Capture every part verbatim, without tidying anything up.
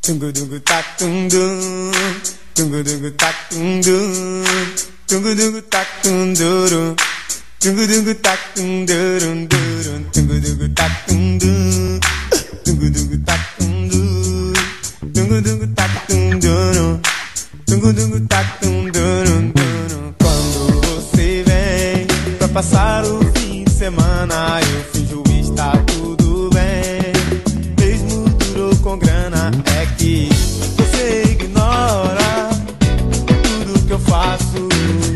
Tungu dungu tak tung dun, tungu dungu tak tung dun, tungu dungu tak tung dun, tungu dungu tak tung dun dun, tungu dungu tak tung dun, tungu dungu tak tung dun, tungu dungu tak tung dun, tungu dungu tak tung dun dun. Quando você vem pra passar o fim de semana, eu finjo estar tudo bem, mesmo duro com grana. É que você ignora tudo que eu faço,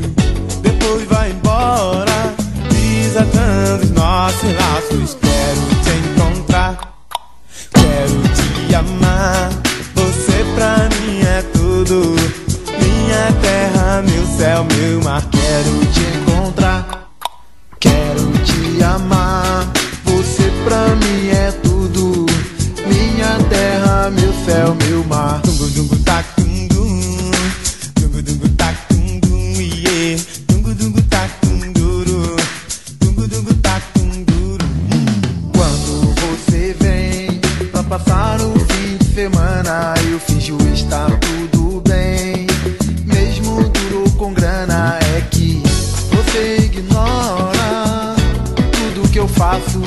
depois vai embora, desatando os nossos laços. Quero te encontrar, quero te amar, você pra mim é tudo, minha terra, meu céu, meu mar. Quero te encontrar, quero te amar, você pra mim é tudo, minha terra, meu céu, meu mar. Tungu dungu tak tung dun, tungu dungu tak tung dun, yeah. Tungu dungu tak tung duru, tungu dungu tak tung duru. Quando você vem pra passar o fim de semana, eu finjo estar tudo bem, mesmo duro com grana. É que você ignora tudo que eu faço,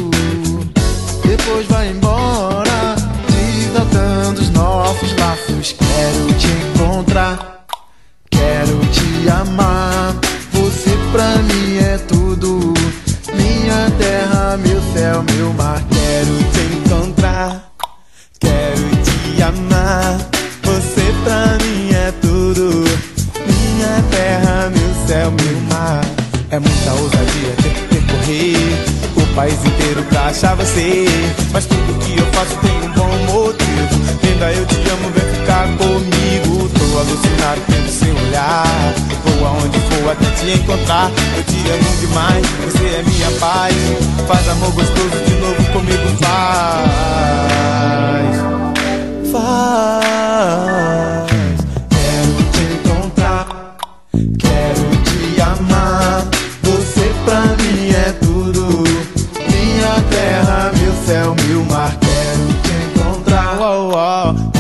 depois vai embora, desatando os nossos laços. Quero te encontrar, quero te amar, você pra mim é tudo, minha terra, meu céu, meu mar. Quero te encontrar, quero te amar, você pra mim é tudo, minha terra, meu céu, meu mar. É muita ousadia ter que percorrer o país inteiro pra achar você, mas tudo que eu faço tem um bom motivo. Linda, eu te amo, vem ficar comigo. Tô alucinado pelo seu olhar, vou aonde for até te encontrar. Eu te amo demais, você é minha paz, faz amor gostoso de novo comigo, faz, faz. Quero te encontrar, quero te amar, você pra mim é tudo, minha terra, meu céu, meu mar. Quero te encontrar, oh, oh.